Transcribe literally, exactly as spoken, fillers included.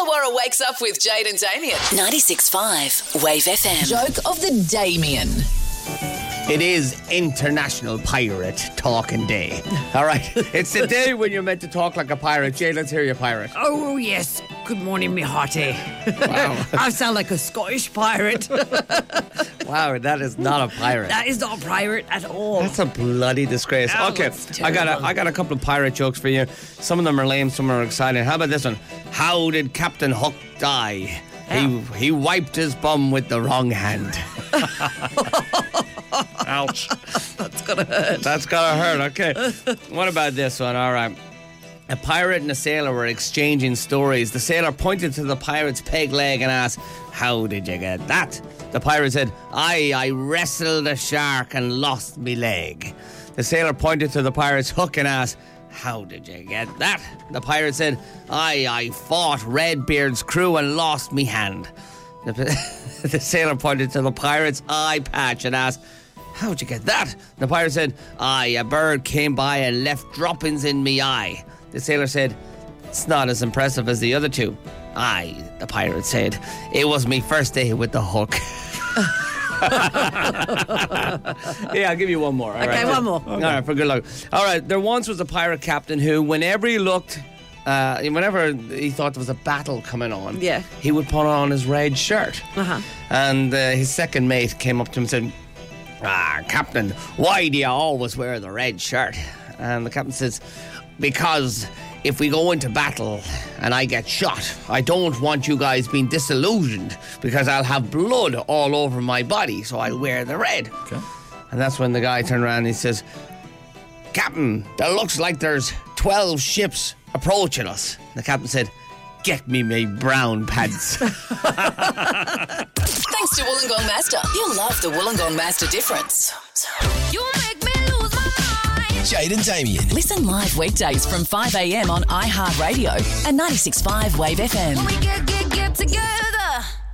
Illawarra wakes up with Jade and Damien. ninety-six point five Wave F M. Joke of the Damien. It is International Pirate Talking Day. All right. It's the day when you're meant to talk like a pirate. Jade, let's hear you, pirate. Oh, yes. Good morning, me hearty. Wow. I sound like a Scottish pirate. Wow, that is not a pirate. That is not a pirate at all. That's a bloody disgrace. Oh, okay, it's I got a, terrible. I got a couple of pirate jokes for you. Some of them are lame, some are exciting. How about this one? How did Captain Hook die? He he wiped his bum with the wrong hand. Ouch. That's gonna hurt. That's gotta hurt. Okay. What about this one? All right. A pirate and a sailor were exchanging stories. The sailor pointed to the pirate's peg leg and asked, "How did you get that?" The pirate said, I, I wrestled a shark and lost me leg. The sailor pointed to the pirate's hook and asked, "How did you get that?" The pirate said, I, I fought Redbeard's crew and lost me hand. The, the sailor pointed to the pirate's eye patch and asked, "How'd you get that?" The pirate said, Aye, a bird came by and left droppings in me eye. The sailor said, "It's not as impressive as the other two." "Aye," the pirate said, "it was me first day with the hook." Yeah, I'll give you one more. All Okay, right. one more. Okay. All right, for good luck. All right, there once was a pirate captain who, whenever he looked, uh, whenever he thought there was a battle coming on, Yeah. he would put on his red shirt. Uh-huh. And uh, his second mate came up to him and said, "Ah, Captain, why do you always wear the red shirt?" And the captain says, "Because if we go into battle and I get shot, I don't want you guys being disillusioned because I'll have blood all over my body, so I'll wear the red." Okay. And that's when the guy turned around and he says, "Captain, it looks like there's twelve ships approaching us." The captain said, "Get me my brown pants." Thanks to Wollongong Master. You'll love the Wollongong Master difference. You make me lose my mind. Jade and Damien. Listen live weekdays from five a.m. on iHeartRadio and ninety-six point five Wave F M. We get, get, get together.